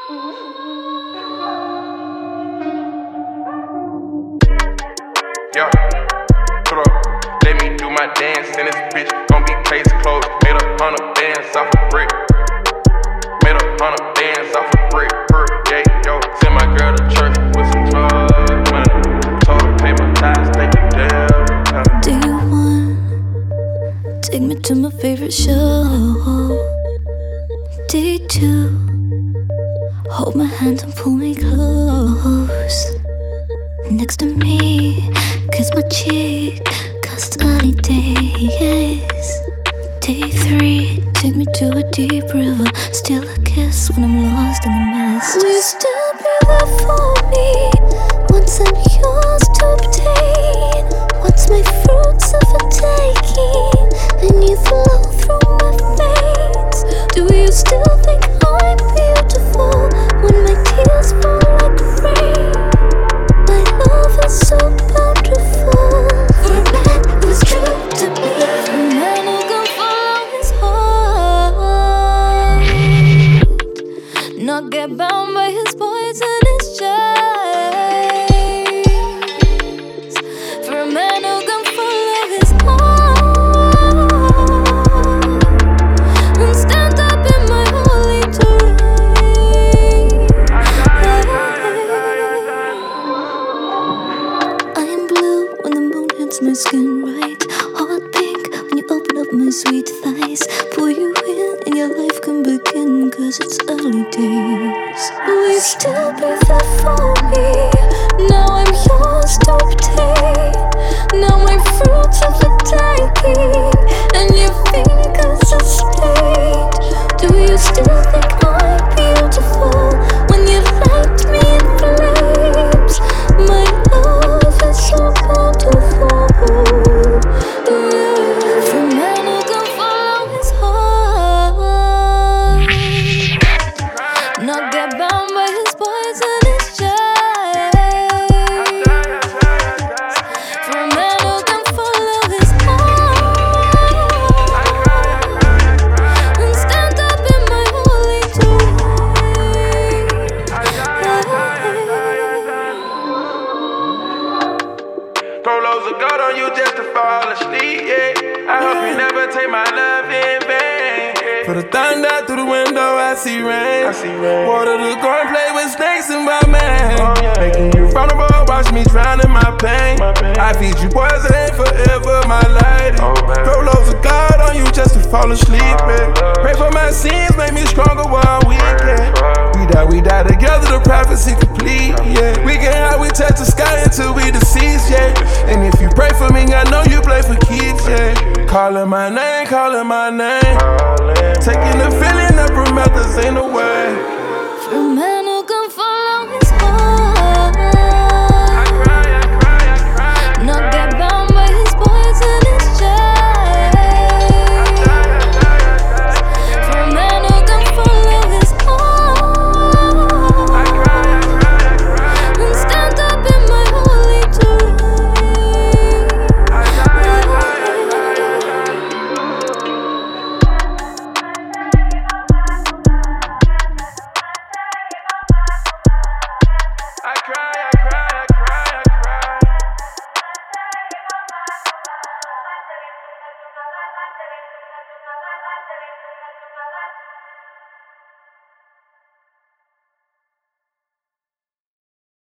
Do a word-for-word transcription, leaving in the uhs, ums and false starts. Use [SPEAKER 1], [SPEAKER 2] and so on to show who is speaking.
[SPEAKER 1] Yeah, put up, let me do my dance in this bitch. Gon' be case closed. Made a hundred bands off a brick. Made a hundred bands off a brick per day. Yo, send my girl to church with some drug money. Told her pay my tithes, take it down.
[SPEAKER 2] Do you want take me to my favorite show? D two, hold my hand and pull me close. Next to me, kiss my cheek, cause early days. Day three, take me to a deep river. Steal a kiss when I'm lost in the mist. Will you still be there for me once I'm yours to obtain? Once my fruits are for taking and you flow through my veins. Do you still think I'm beautiful when my tears fall like rain? My love is so bountiful. For a man who's true to me, a man who can follow his heart, not get bound by his boys and his chains. For a man who can follow his heart and stand up in my holy terrain. I am blue when the moon hits my skin right. Hot pink when you open up my sweet thighs. Pull you in and your life can begin, cause it's early days. Will you still be there for me? Now I'm yours to obtain. Now my fruits are for taking and your fingers are stained. Do you still think I'm beautiful when you light me in flames? My love is so bountiful. Yeah. For a man who can follow his heart, not get bound by his boys and his chains. For a man who can follow his heart and stand up in my holy terrain.
[SPEAKER 1] Throw loads of gold on you just to fall asleep, yeah. I hope you never take my love in vain, yeah.
[SPEAKER 3] For the thunder through the window, I see rain.
[SPEAKER 1] I see rain.
[SPEAKER 3] Water to go and play with snakes in my man.
[SPEAKER 1] Oh, yeah.
[SPEAKER 3] Making you vulnerable, watch me drown in my pain.
[SPEAKER 1] My pain.
[SPEAKER 3] I feed you poison forever, my light.
[SPEAKER 1] Oh, man.
[SPEAKER 3] Throw loads of God on you just to fall asleep,
[SPEAKER 1] Oh,
[SPEAKER 3] yeah.
[SPEAKER 1] love.
[SPEAKER 3] Pray for my sins, make me stronger while I'm weak, yeah. We die, we die together, the prophecy complete, yeah. We can hide, we touch the sky until we deceased, yeah. And if you pray for me, I know you play for keeps, yeah. Calling my name, calling my name. Taking the feeling up from others ain't no way.
[SPEAKER 2] For a man